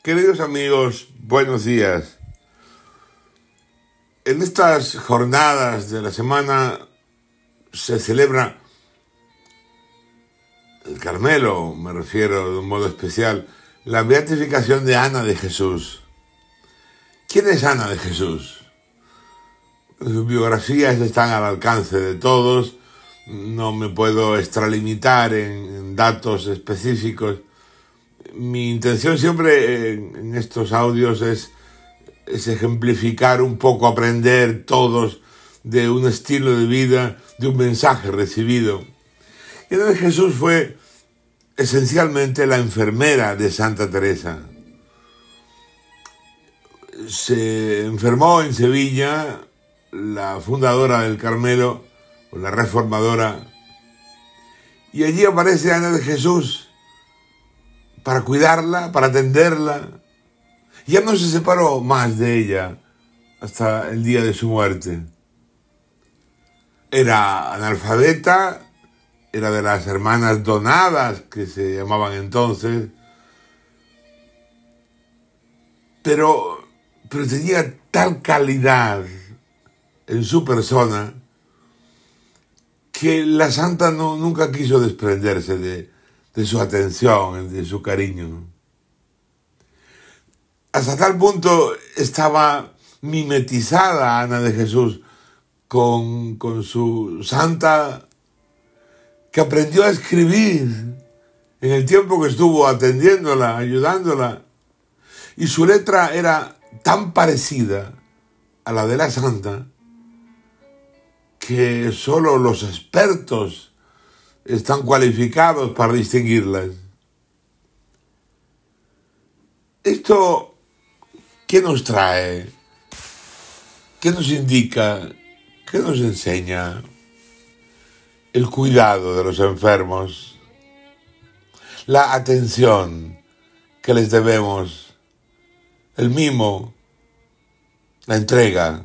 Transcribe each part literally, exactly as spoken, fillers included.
Queridos amigos, buenos días. En estas jornadas de la semana se celebra el Carmelo, me refiero de un modo especial, la beatificación de Ana de Jesús. ¿Quién es Ana de Jesús? Sus biografías están al alcance de todos, no me puedo extralimitar en, en datos específicos. Mi intención siempre en, en estos audios es, es ejemplificar un poco, aprender todos de un estilo de vida, de un mensaje recibido. Y Ana de Jesús fue esencialmente la enfermera de Santa Teresa. Se enfermó en Sevilla, la fundadora del Carmelo, o la reformadora, y allí aparece Ana de Jesús para cuidarla, para atenderla. Ya no se separó más de ella hasta el día de su muerte. Era analfabeta, era de las hermanas donadas que se llamaban entonces, pero, pero tenía tal calidad en su persona que la santa no, nunca quiso desprenderse de, de su atención, de su cariño. Hasta tal punto estaba mimetizada Ana de Jesús con, con su santa que aprendió a escribir en el tiempo que estuvo atendiéndola, ayudándola. Y su letra era tan parecida a la de la santa que solo los expertos están cualificados para distinguirlas. Esto, ¿qué nos trae? ¿Qué nos indica? ¿Qué nos enseña? El cuidado de los enfermos, la atención que les debemos, el mimo, la entrega.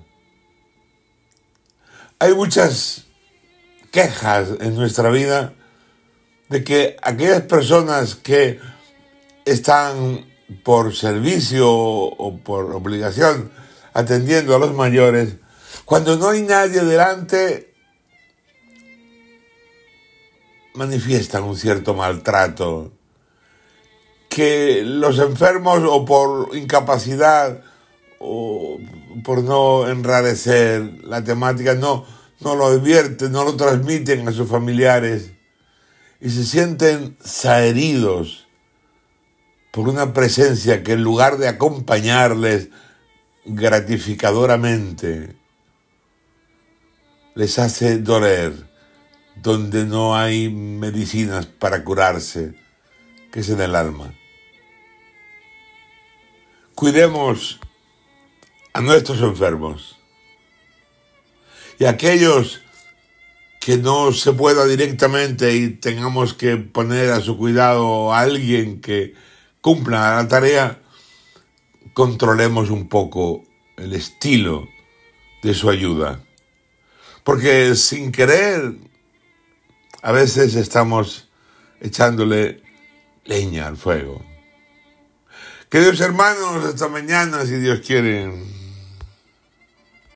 Hay muchas quejas en nuestra vida de que aquellas personas que están por servicio o por obligación atendiendo a los mayores, cuando no hay nadie delante, manifiestan un cierto maltrato, que los enfermos o por incapacidad o por no enrarecer la temática no, no lo advierten, no lo transmiten a sus familiares y se sienten zaheridos por una presencia que en lugar de acompañarles gratificadoramente les hace doler donde no hay medicinas para curarse, que es en el alma. Cuidemos a nuestros enfermos y a aquellos que no se pueda directamente y tengamos que poner a su cuidado a alguien que cumpla la tarea, controlemos un poco el estilo de su ayuda, porque sin querer a veces estamos echándole leña al fuego. Queridos hermanos, hasta mañana si Dios quiere.